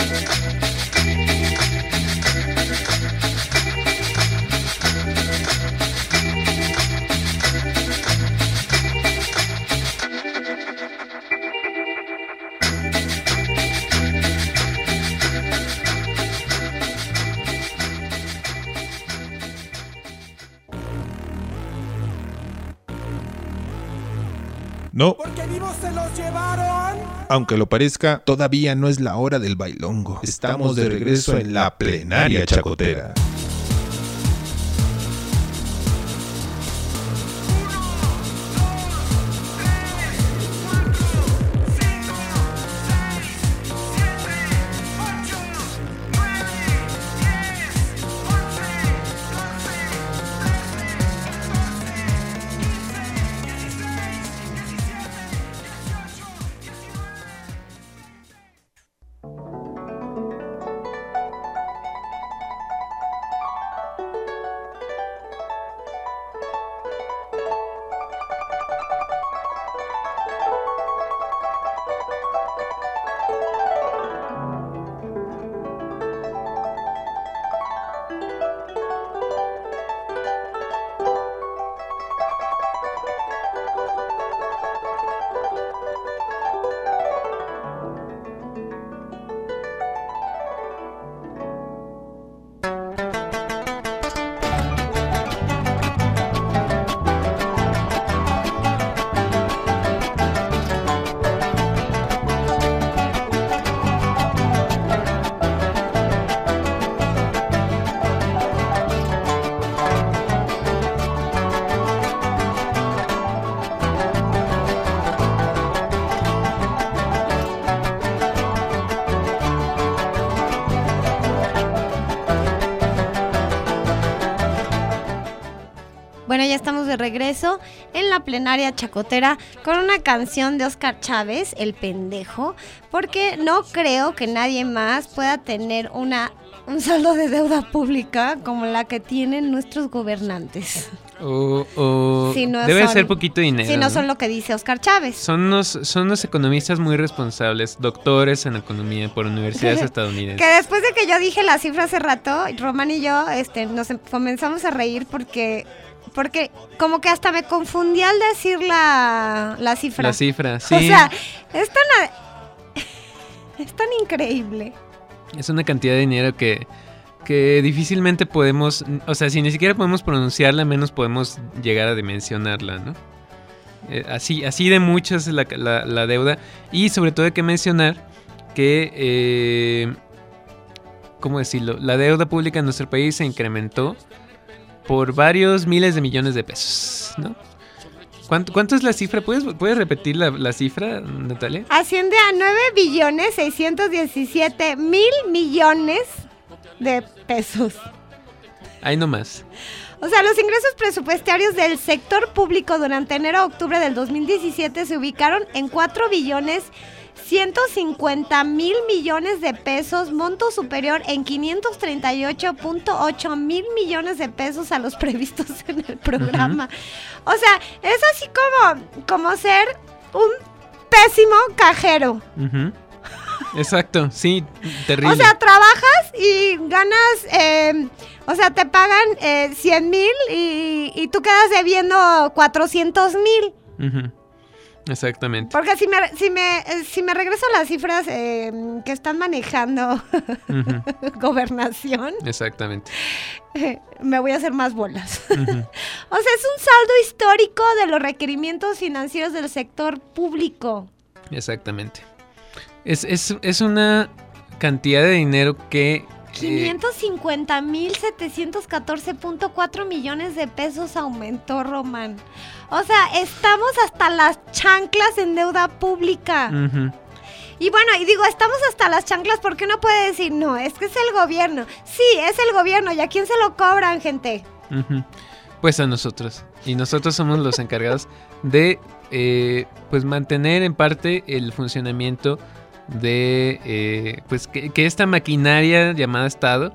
No, porque vivos se los llevaron. Aunque lo parezca, todavía no es la hora del bailongo. Estamos de regreso en la plenaria chacotera. de regreso en la plenaria chacotera con una canción de Óscar Chávez, El Pendejo, porque no creo que nadie más pueda tener una un saldo de deuda pública como la que tienen nuestros gobernantes. O, o si no debe son, ser poquito dinero. Si no, ¿no? son lo que dice Óscar Chávez. Son unos, son unos economistas muy responsables, doctores en economía por universidades estadounidenses. Que después de que yo dije la cifra hace rato, Román y yo este, nos em- comenzamos a reír porque... Porque como que hasta me confundí al decir la, la cifra. La cifra, sí. O sea, es tan, a- es tan increíble. Es una cantidad de dinero que, que difícilmente podemos, o sea, si ni siquiera podemos pronunciarla, menos podemos llegar a dimensionarla, ¿no? Eh, así, así de mucho es la, la, la deuda. Y sobre todo hay que mencionar que, eh, ¿cómo decirlo? La deuda pública en nuestro país se incrementó por varios miles de millones de pesos, ¿no? ¿Cuánto, cuánto es la cifra? ¿Puedes, ¿puedes repetir la, la cifra, Natalia? Asciende a nueve billones seiscientos diecisiete mil millones de pesos. Ahí nomás. O sea, los ingresos presupuestarios del sector público durante enero a octubre del dos mil diecisiete se ubicaron en cuatro billones ciento cincuenta mil millones de pesos, monto superior en quinientos treinta y ocho punto ocho mil millones de pesos a los previstos en el programa. Uh-huh. O sea, es así como, como ser un pésimo cajero. Uh-huh. Exacto, sí, terrible. O sea, trabajas y ganas, eh, o sea, te pagan eh, cien mil y, y tú quedas debiendo cuatrocientos mil. Uh-huh. Exactamente. Porque si me, si me, si me regreso a las cifras eh, que están manejando uh-huh. gobernación. Exactamente. Eh, me voy a hacer más bolas. Uh-huh. O sea, es un saldo histórico de los requerimientos financieros del sector público. Exactamente. Es, es, es una cantidad de dinero que... quinientos cincuenta mil setecientos catorce punto cuatro millones de pesos aumentó, Román. O sea, estamos hasta las chanclas en deuda pública. Uh-huh. Y bueno, y digo, estamos hasta las chanclas porque uno puede decir, no, es que es el gobierno. Sí, es el gobierno. ¿Y a quién se lo cobran, gente? Uh-huh. Pues a nosotros. Y nosotros somos los encargados de eh, pues mantener en parte el funcionamiento de eh, pues que, que esta maquinaria llamada Estado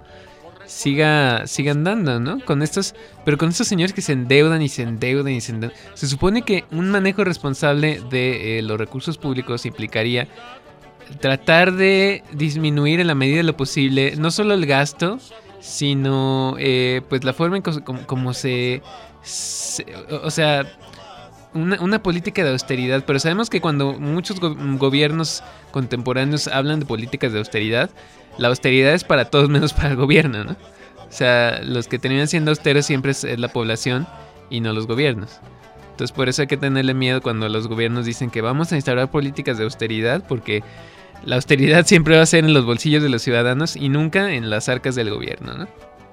siga, siga andando, ¿no? Con estos, pero con estos señores que se endeudan y se endeudan y se endeudan. Se supone que un manejo responsable de eh, los recursos públicos implicaría tratar de disminuir en la medida de lo posible no solo el gasto, sino eh, pues la forma en co- como, como se, se, o sea, una, una política de austeridad. Pero sabemos que cuando muchos go- gobiernos contemporáneos hablan de políticas de austeridad, la austeridad es para todos menos para el gobierno, ¿no? O sea, los que terminan siendo austeros siempre es, es la población y no los gobiernos. Entonces por eso hay que tenerle miedo cuando los gobiernos dicen que vamos a instaurar políticas de austeridad, porque la austeridad siempre va a ser en los bolsillos de los ciudadanos y nunca en las arcas del gobierno, ¿no?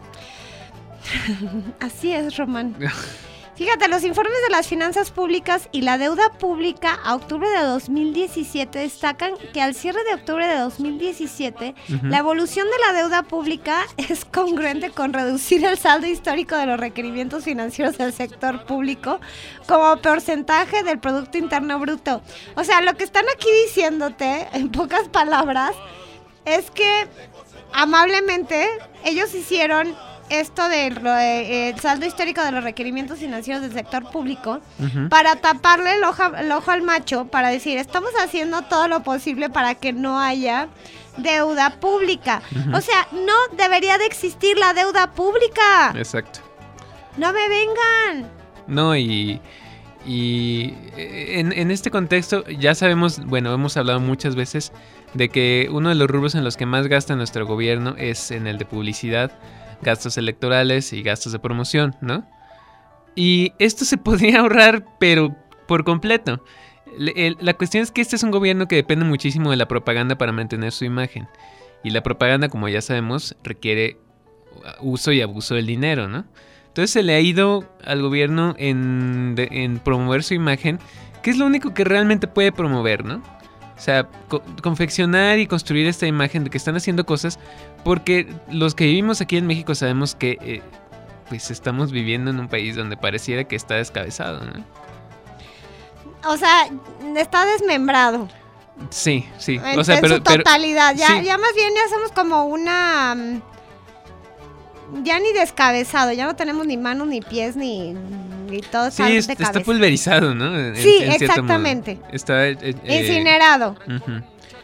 Así es, Román. Fíjate, los informes de las finanzas públicas y la deuda pública a octubre de dos mil diecisiete destacan que al cierre de octubre de dos mil diecisiete, uh-huh. la evolución de la deuda pública es congruente con reducir el saldo histórico de los requerimientos financieros del sector público como porcentaje del Producto Interno Bruto. O sea, lo que están aquí diciéndote, en pocas palabras, es que amablemente ellos hicieron esto del de, eh, saldo histórico de los requerimientos financieros del sector público uh-huh. para taparle el ojo, el ojo al macho, para decir, estamos haciendo todo lo posible para que no haya deuda pública. Uh-huh. O sea, no debería de existir la deuda pública. Exacto. No me vengan. No, y, y en, en este contexto ya sabemos, bueno, hemos hablado muchas veces de que uno de los rubros en los que más gasta nuestro gobierno es en el de publicidad, gastos electorales y gastos de promoción, ¿no? Y esto se podría ahorrar, pero por completo. El, el, la cuestión es que este es un gobierno que depende muchísimo de la propaganda para mantener su imagen. Y la propaganda, como ya sabemos, requiere uso y abuso del dinero, ¿no? Entonces se le ha ido al gobierno en, de, en promover su imagen, que es lo único que realmente puede promover, ¿no? O sea, co- confeccionar y construir esta imagen de que están haciendo cosas, porque los que vivimos aquí en México sabemos que eh, pues estamos viviendo en un país donde pareciera que está descabezado, ¿no? O sea, está desmembrado. Sí, sí. En, o sea, en pero, su totalidad. Pero, ya, sí. ya más bien ya somos como una... Ya ni descabezado, ya no tenemos ni manos, ni pies, ni, ni todo está sí, de es, cabeza. está pulverizado, ¿no? En, sí, en exactamente. Modo. Está... Eh, eh, Incinerado. Uh-huh.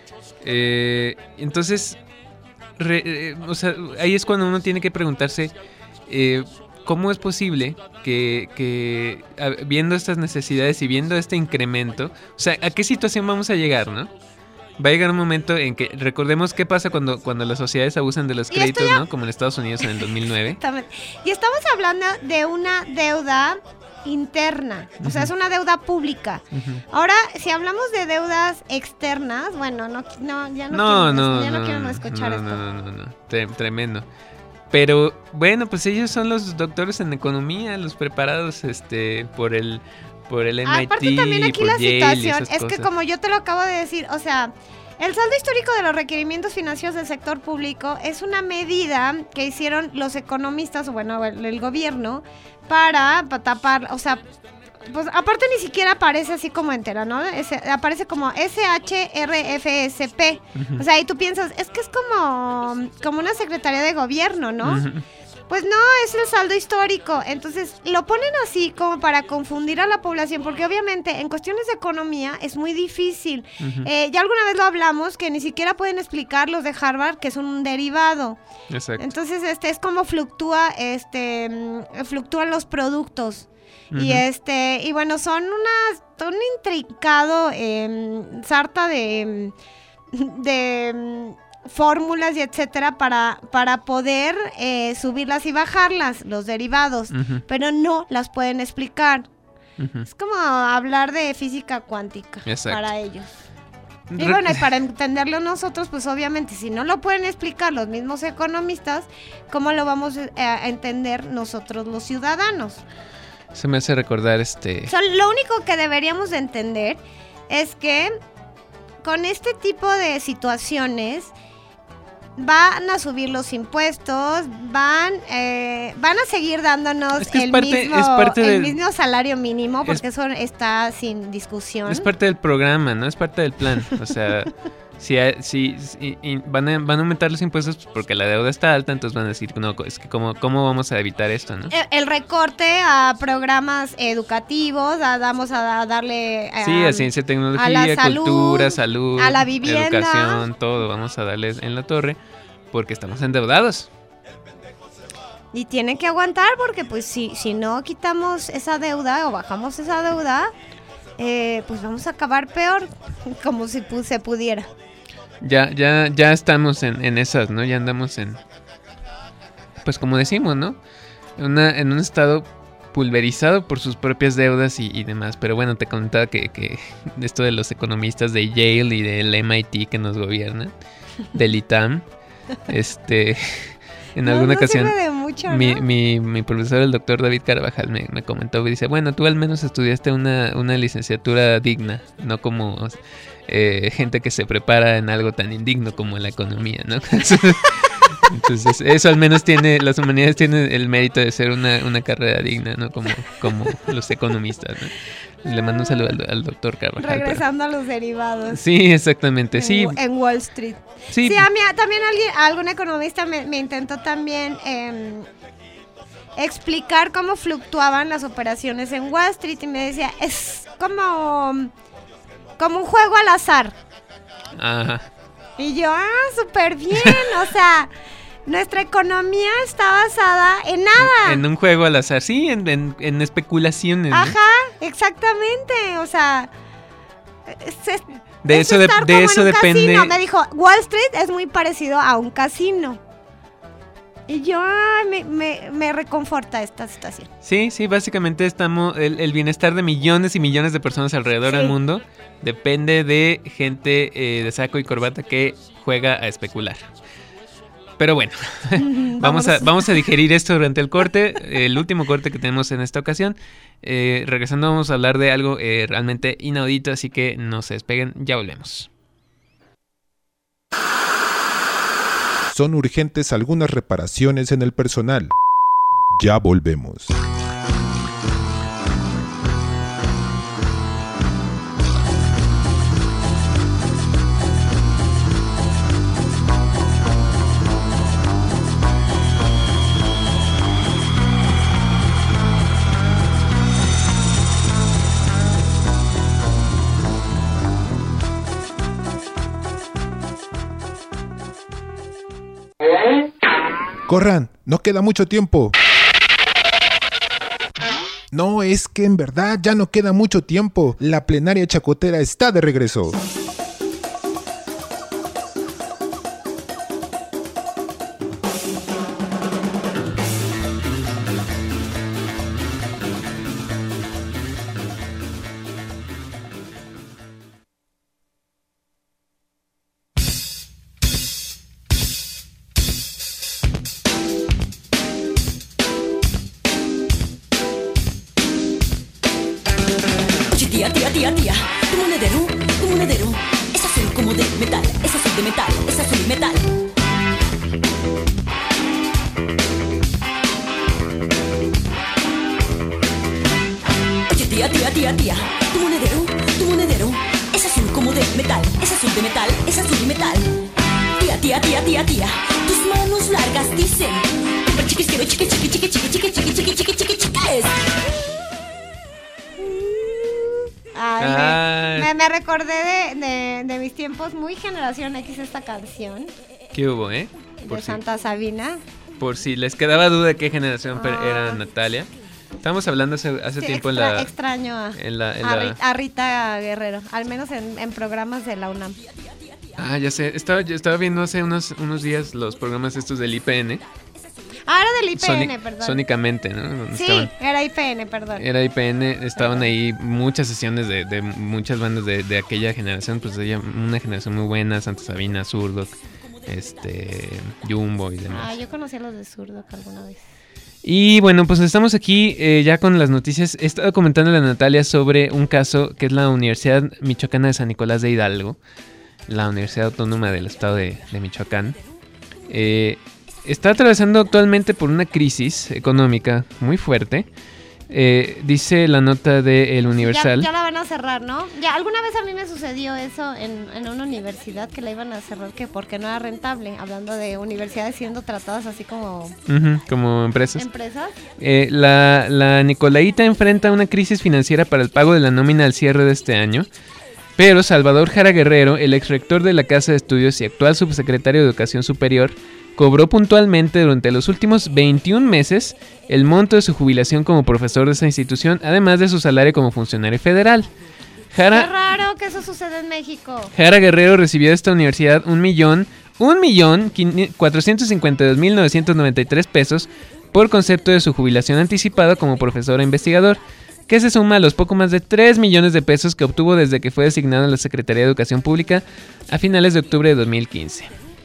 eh, entonces, re, eh, o sea, ahí es cuando uno tiene que preguntarse... Eh, ¿Cómo es posible que, que a, viendo estas necesidades y viendo este incremento, o sea, ¿a qué situación vamos a llegar, no? Va a llegar un momento en que, recordemos qué pasa cuando, cuando las sociedades abusan de los créditos, ya... ¿no? Como en Estados Unidos en el dos mil nueve. Exactamente. Y estamos hablando de una deuda interna, o uh-huh. sea, es una deuda pública. Uh-huh. Ahora, si hablamos de deudas externas, bueno, no, no ya no, no, quiero, no, ya no, no quiero escuchar no, esto. No, no, no, no, no. Tremendo. Pero bueno, pues ellos son los doctores en economía, los preparados este por el por el M I T. Aparte también aquí por la Yale situación es cosas. que, como yo te lo acabo de decir, o sea, el saldo histórico de los requerimientos financieros del sector público es una medida que hicieron los economistas, o bueno, el, el gobierno, para, para tapar, o sea, pues aparte ni siquiera aparece así como entera, ¿no? Es, aparece como S H R F S P. Uh-huh. O sea, y tú piensas, es que es como, como una secretaría de gobierno, ¿no? Uh-huh. Pues no, es el saldo histórico. Entonces, lo ponen así como para confundir a la población, porque obviamente en cuestiones de economía es muy difícil. Uh-huh. Eh, ya alguna vez lo hablamos, que ni siquiera pueden explicar los de Harvard que son un derivado. Exacto. Entonces, este es como fluctúa, este, fluctúan los productos. Uh-huh. Y este, y bueno, son unas, un intrincado eh, sarta de, de fórmulas y etcétera para, para poder eh, subirlas y bajarlas, los derivados, uh-huh. pero no las pueden explicar. Uh-huh. Es como hablar de física cuántica. Exacto. Para ellos. Y bueno, y para entenderlo nosotros, pues obviamente, si no lo pueden explicar los mismos economistas, ¿cómo lo vamos a entender nosotros los ciudadanos? Se me hace recordar este... O sea, lo único que deberíamos de entender es que con este tipo de situaciones van a subir los impuestos, van eh, van a seguir dándonos es que el, parte, mismo, parte el del, mismo salario mínimo, porque es, eso está sin discusión. Es parte del programa, ¿no? Es parte del plan. O sea, si, si, si y van, a, van a aumentar los impuestos porque la deuda está alta, entonces van a decir, no, es que cómo, cómo vamos a evitar esto, ¿no? El, el recorte a programas educativos, a, vamos a darle... A, sí, a ciencia, tecnología, a la salud, cultura, salud, a la vivienda, educación, todo, vamos a darles en la torre porque estamos endeudados. Y tiene que aguantar porque pues si, si no quitamos esa deuda o bajamos esa deuda, eh, pues vamos a acabar peor, como si pu- se pudiera. Ya, ya, ya estamos en, en esas, ¿no? Ya andamos en, pues como decimos, ¿no? Una, en un estado pulverizado por sus propias deudas y, y demás. Pero bueno, te contaba que, que esto de los economistas de Yale y del M I T que nos gobiernan, del I T A M, este, en no, alguna no ocasión, sirve de mucho, mi, ¿no? mi, mi profesor, el doctor David Carvajal, me, me comentó y dice, bueno, tú al menos estudiaste una, una licenciatura digna, no como... Eh, gente que se prepara en algo tan indigno como la economía, ¿no? Entonces, eso al menos tiene, las humanidades tienen el mérito de ser una, una carrera digna, ¿no? Como, como los economistas, ¿no? Le mando un saludo al, al doctor Carvajal. Regresando pero... a los derivados. Sí, exactamente, en, sí. En Wall Street. Sí, sí a mí también alguien, algún economista me, me intentó también eh, explicar cómo fluctuaban las operaciones en Wall Street y me decía, es como... como un juego al azar. Ajá. Y yo, ah, súper bien, o sea, nuestra economía está basada en nada. En un juego al azar, sí, en, en, en especulaciones. Ajá, ¿no? Exactamente, o sea, es, es, de es eso, de, de eso depende. Casino. Me dijo, Wall Street es muy parecido a un casino. Y yo, ah, me, me, me reconforta esta situación. Sí, sí, básicamente estamos el, el bienestar de millones y millones de personas alrededor sí. del mundo depende de gente eh, de saco y corbata que juega a especular. Pero bueno, vamos, a, vamos a digerir esto durante el corte, el último corte que tenemos en esta ocasión. Eh, regresando vamos a hablar de algo eh, realmente inaudito, así que no se despeguen, ya volvemos. Son urgentes algunas reparaciones en el personal. Ya volvemos. Corran, no queda mucho tiempo. No, es que en verdad ya no queda mucho tiempo. La plenaria chacotera está de regreso. Tía, tía, tía, tía, tu monedero, tu monedero es azul como de metal, es azul de metal, es azul y metal. Oye, tía, tía, tía, tía, tu monedero, tu monedero es azul como de metal, es azul de metal, es azul y metal. Tía, tía, tía, tía, tía, tus manos largas dicen, super chiquis quiero chiqui, chiqui, chiqui, chiqui, chiqui, chiqui, chiqui, chiqui, chiqui, chiquis. Ay, Ay. Me, me, me recordé de, de, de mis tiempos, muy generación X esta canción. ¿Qué hubo, eh? Por De si, Santa Sabina. por si les quedaba duda de qué generación per- Ah. era Natalia. Estábamos hablando hace, hace Sí, tiempo extra- en la... extraño a, en la- en a la- Ri- a Rita Guerrero, al menos en, en programas de la UNAM. Ah, ya sé. Estaba, yo estaba viendo hace unos, unos días los programas estos del I P N. Ah, era del I P N, Sóni- perdón. Sónicamente, ¿no? Donde Sí, estaban- era I P N, perdón. Era I P N, estaban ahí muchas sesiones de, de muchas bandas de, de aquella generación, pues ella, una generación muy buena, Santa Sabina, Zurdo, este, Jumbo y demás. Ah, yo conocí a los de Zurdo alguna vez. Y bueno, pues estamos aquí eh, ya con las noticias. He estado comentando a Natalia sobre un caso que es la Universidad Michoacana de San Nicolás de Hidalgo, la Universidad Autónoma del Estado de, de Michoacán. Eh, está atravesando actualmente por una crisis económica muy fuerte. Eh, dice la nota de El Universal. Ya, ya la van a cerrar, ¿no? Ya, alguna vez a mí me sucedió eso en, en una universidad, que la iban a cerrar que porque no era rentable, hablando de universidades siendo tratadas así como Ujú, como empresas. empresas. Eh, la, la Nicolaita enfrenta una crisis financiera para el pago de la nómina al cierre de este año, pero Salvador Jara Guerrero, el ex rector de la Casa de Estudios y actual subsecretario de Educación Superior, cobró puntualmente durante los últimos veintiún meses el monto de su jubilación como profesor de esa institución, además de su salario como funcionario federal. Jara, Qué raro que eso suceda en México. Jara Guerrero recibió de esta universidad un millón, un millón cuatrocientos cincuenta y dos mil novecientos noventa y tres pesos por concepto de su jubilación anticipada como profesor e investigador, que se suma a los poco más de tres millones de pesos que obtuvo desde que fue designado a la Secretaría de Educación Pública a finales de octubre de dos mil quince.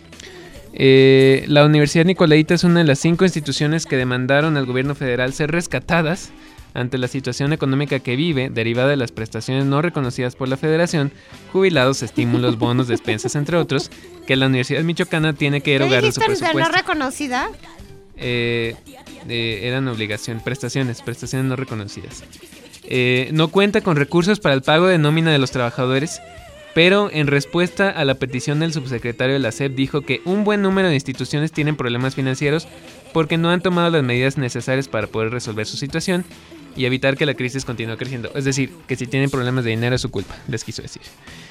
Eh, la Universidad Nicolaita es una de las cinco instituciones que demandaron al gobierno federal ser rescatadas ante la situación económica que vive, derivada de las prestaciones no reconocidas por la federación, jubilados, estímulos, bonos, despensas, entre otros, que la Universidad Michoacana tiene que ¿Qué erogar de su dijiste de no presupuesto. reconocida? Eh, eh, eran obligación, prestaciones, prestaciones no reconocidas. Eh, no cuenta con recursos para el pago de nómina de los trabajadores, pero en respuesta a la petición del subsecretario de la S E P dijo que un buen número de instituciones tienen problemas financieros porque no han tomado las medidas necesarias para poder resolver su situación y evitar que la crisis continúe creciendo. Es decir, que si tienen problemas de dinero es su culpa, les quiso decir.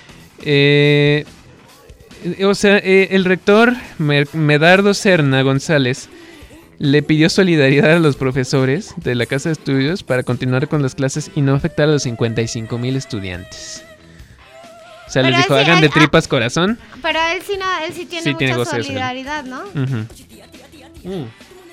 Eh, o sea, eh, el rector Mer- Medardo Serna González le pidió solidaridad a los profesores de la Casa de Estudios para continuar con las clases y no afectar a los cincuenta y cinco mil estudiantes. O sea, Pero les dijo, él sí- hagan de él- ah, tripas corazón. Pero él sí, no, él sí tiene Sí, mucha tiene goce de solidaridad, ¿no? Ujú. Mm.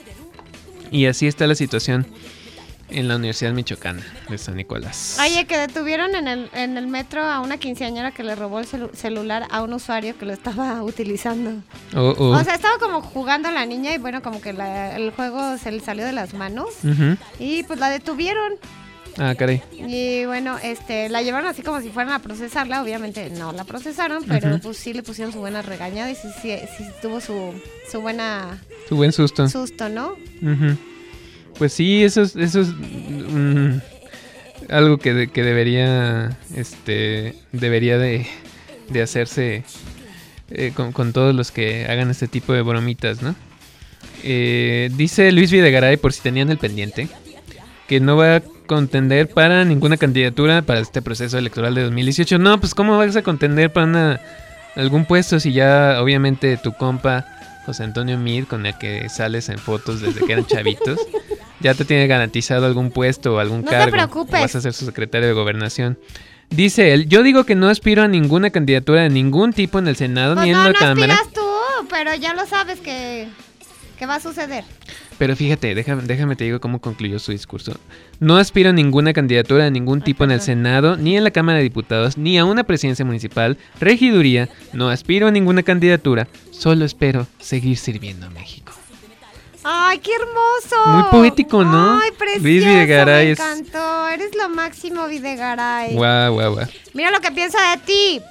Y así está la situación en la Universidad Michoacana de San Nicolás. Oye, que detuvieron en el, en el metro a una quinceañera que le robó el celu- celular a un usuario que lo estaba utilizando. Oh, oh. O sea, estaba como jugando a la niña y bueno, como que la- el juego se le salió de las manos Ujú. y pues la detuvieron. Ah, caray. Y bueno, este, la llevaron así como si fueran a procesarla. Obviamente no la procesaron, pero Ujú. pues sí le pusieron su buena regañada y sí, sí, sí tuvo su, su buena Tu buen susto. susto, ¿no? Ujú. Pues sí, eso es, eso es mm, algo que, de, que debería, este, debería de, de hacerse eh, con, con todos los que hagan este tipo de bromitas, ¿no? Eh, dice Luis Videgaray, por si tenían el pendiente, que no va a contender para ninguna candidatura para este proceso electoral de dos mil dieciocho. No, pues ¿cómo vas a contender para una, algún puesto si ya obviamente tu compa José Antonio Meade, con el que sales en fotos desde que eran chavitos, ya te tiene garantizado algún puesto o algún No cargo? te preocupes. O vas a ser su secretario de Gobernación. Dice él, yo digo que no aspiro a ninguna candidatura de ningún tipo en el Senado Pues ni en no, la no Cámara. aspiras tú, pero ya lo sabes que, que va a suceder. Pero fíjate, déjame, déjame te digo cómo concluyó su discurso. No aspiro a ninguna candidatura de ningún tipo en el Senado, ni en la Cámara de Diputados, ni a una presidencia municipal, regiduría. No aspiro a ninguna candidatura, solo espero seguir sirviendo a México. ¡Ay, qué hermoso! Muy poético, ¿no? ¡Ay, precioso! Luis Videgaray me es- encantó. Eres lo máximo, Videgaray. Guau, guau, guau. Mira lo que piensa de ti.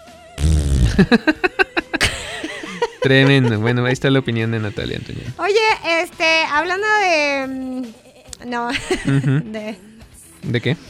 Tremendo. Bueno, ahí está la opinión de Natalia Antoñón. Oye, este, hablando de... mm, No, Ujú. de, ¿De qué?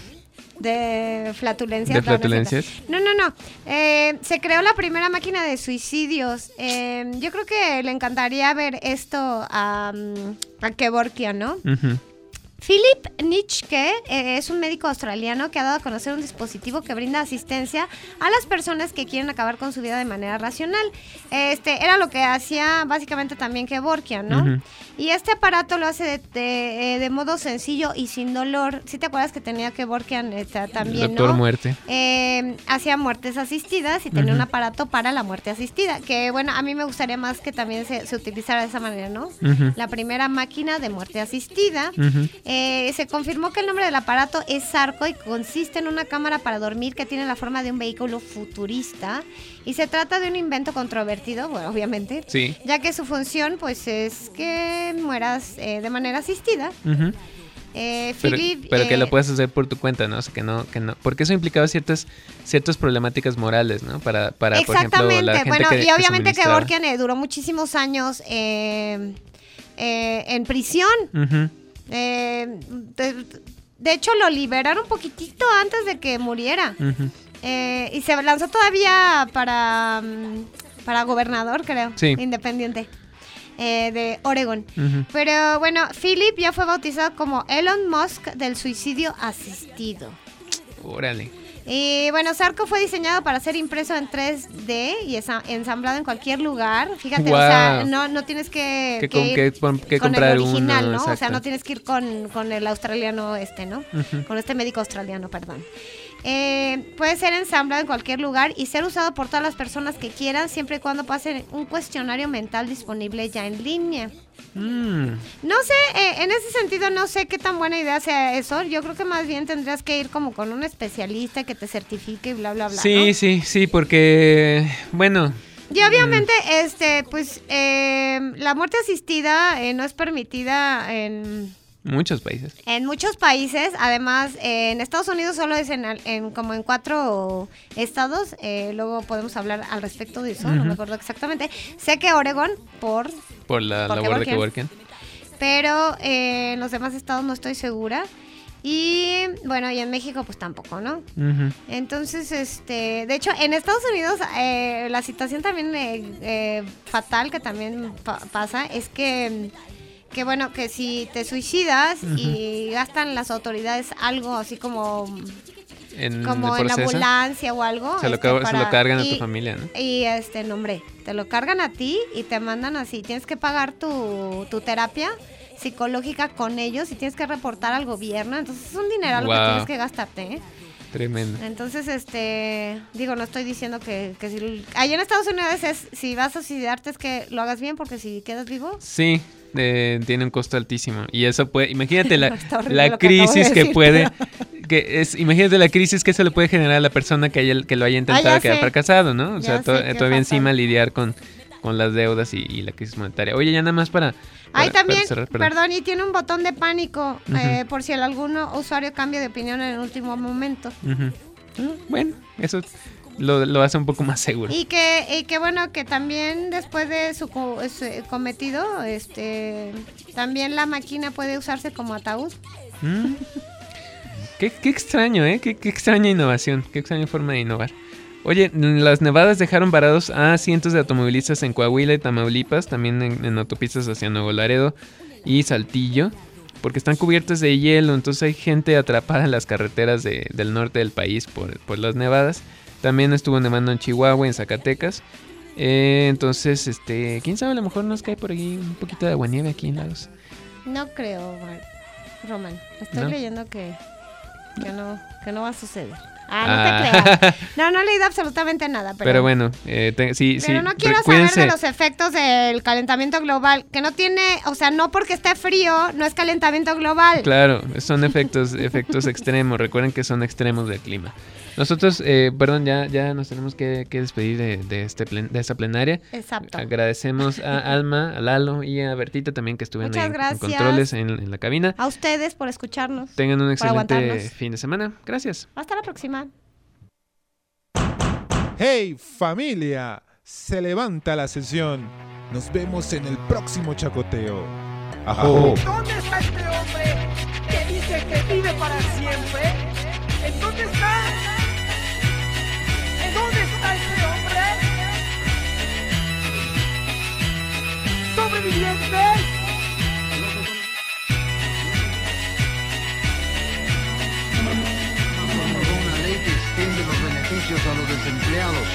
de flatulencias. ¿De no, no es flatulencias? cierto. No, no, no. Eh, se creó la primera máquina de suicidios. Eh, yo creo que le encantaría ver esto a, mm, a Kevorkian, ¿no? Ujú. Philip Nitschke eh, es un médico australiano que ha dado a conocer un dispositivo que brinda asistencia a las personas que quieren acabar con su vida de manera racional. Este era lo que hacía básicamente también Kevorkian, ¿no? Ujú. Y este aparato lo hace de, de, eh, de modo sencillo y sin dolor. ¿Sí te acuerdas que tenía Kevorkian eh, ta- también, Doctor no? Muerte. Eh, hacía muertes asistidas y tenía Ujú. un aparato para la muerte asistida. Que bueno, a mí me gustaría más que también se, se utilizara de esa manera, ¿no? Ujú. La primera máquina de muerte asistida. Ujú. Eh, se confirmó que el nombre del aparato es Sarco y consiste en una cámara para dormir que tiene la forma de un vehículo futurista y se trata de un invento controvertido, bueno, obviamente, Sí. ya que su función pues es que mueras eh, de manera asistida. Ujú. Eh, Pero, Philip, pero que eh, lo puedas hacer por tu cuenta, ¿no? O sea, que no, que no, porque eso implicaba ciertas, ciertas problemáticas morales, ¿no? Para, para por ejemplo, Exactamente, la gente bueno, que, y obviamente que suministraba. Kevorkian eh, duró muchísimos años eh, eh, en prisión. Ujú. Eh, de, de hecho, lo liberaron un poquitito antes de que muriera. Ujú. Eh, y se lanzó todavía para, mm, para gobernador, creo. Sí. Independiente. Eh, de Oregon. Ujú. Pero bueno, Philip ya fue bautizado como Elon Musk del suicidio asistido. Órale. Y bueno, Sarco fue diseñado para ser impreso en tres D y esa- ensamblado en cualquier lugar. Fíjate, o sea, Guau. no, no tienes que, Que que con- ir que pon- que con comprar el original, uno, ¿no? O sea, exacto. no tienes que ir con, con el australiano este, ¿no? Ujú. Con este médico australiano, perdón. Eh, puede ser ensamblado en cualquier lugar y ser usado por todas las personas que quieran, siempre y cuando pasen un cuestionario mental disponible ya en línea. Mm. No sé, eh, en ese sentido no sé qué tan buena idea sea eso. Yo creo que más bien tendrías que ir como con un especialista que te certifique y bla, bla, bla. Sí, ¿no? sí, sí, porque, bueno, Y obviamente, este, pues, eh, la muerte asistida eh, no es permitida en, muchos países. en muchos países. Además, eh, en Estados Unidos solo es en, al- en como en cuatro estados. Eh, luego podemos hablar al respecto de eso, no Ujú. me acuerdo exactamente. Sé que Oregon, por, Por la Por labor de Kevorkian. Kevorkian. pero eh, en los demás estados no estoy segura. Y bueno, y en México pues tampoco, ¿no? Ujú. Entonces, este, de hecho, en Estados Unidos eh, la situación también eh, eh, fatal que también pa- pasa es que, que bueno, que si te suicidas y gastan las autoridades algo así como, En como el en la proceso, ambulancia o algo, se lo, este, ca- se para- lo cargan a y- tu familia, ¿no? Y este, no, hombre, te lo cargan a ti y te mandan así, tienes que pagar tu, tu terapia psicológica con ellos y tienes que reportar al gobierno, entonces es un dineral lo que Wow. tienes que gastarte, ¿eh? Tremendo. Entonces, este, digo, no estoy diciendo que, que si, allá en Estados Unidos es, si vas a suicidarte es que lo hagas bien, porque si quedas vivo, Sí, eh, tiene un costo altísimo. Y eso puede, imagínate la, Está horrible la lo que acabo de crisis que decir, puede, que es, imagínate la crisis que eso le puede generar a la persona que, haya, que lo haya intentado Ah, ya que haya sé. fracasado, ¿no? O Ya sea, sé, to- qué todavía encima fatal. lidiar con, con las deudas y, y la crisis monetaria. Oye, ya nada más para... para- Ahí también, para cerrar, perdón. perdón, y tiene un botón de pánico Ujú. eh, por si el alguno usuario cambia de opinión en el último momento. Ujú. Ah, Bueno, eso lo, lo hace un poco más seguro. Y que, y que bueno, que también después de su, co- su cometido, este, también la máquina puede usarse como ataúd. ¿Mm? Qué, qué extraño, ¿eh? Qué, qué extraña innovación, qué extraña forma de innovar. Oye, las nevadas dejaron varados a cientos de automovilistas en Coahuila y Tamaulipas, también en, en autopistas hacia Nuevo Laredo y Saltillo, porque están cubiertas de hielo, entonces hay gente atrapada en las carreteras de, del norte del país por, por las nevadas. También estuvo nevando en Chihuahua, en Zacatecas. Eh, entonces, este, quién sabe, a lo mejor nos cae por ahí un poquito de aguanieve aquí en Lagos. No creo, Román. Estoy ¿No? leyendo que, que, no, que no va a suceder. Ah, no Ah. te creas. No, no he leído absolutamente nada. Pero, Pero bueno, eh, te- sí, pero sí, no quiero re- saber cuídense. de los efectos del calentamiento global. Que no tiene, o sea, no porque esté frío, no es calentamiento global. Claro, son efectos, efectos extremos. Recuerden que son extremos del clima. Nosotros, eh, perdón, ya, ya nos tenemos que, que despedir de, de, este plen- de esta plenaria. Exacto. Agradecemos a Alma, a Lalo y a Bertita también que estuvieron Muchas ahí en gracias. controles en, en la cabina. A ustedes por escucharnos. Tengan un por excelente aguantarnos. fin de semana. Gracias. Hasta la próxima. ¡Hey familia! Se levanta la sesión. Nos vemos en el próximo chacoteo. ¡Ajo! ¿Dónde está este hombre que dice que vive para siempre? ¿En dónde está? ¿En dónde está ese hombre? ¿Sobrevivientes? Una ley que extiende los beneficios a los desempleados.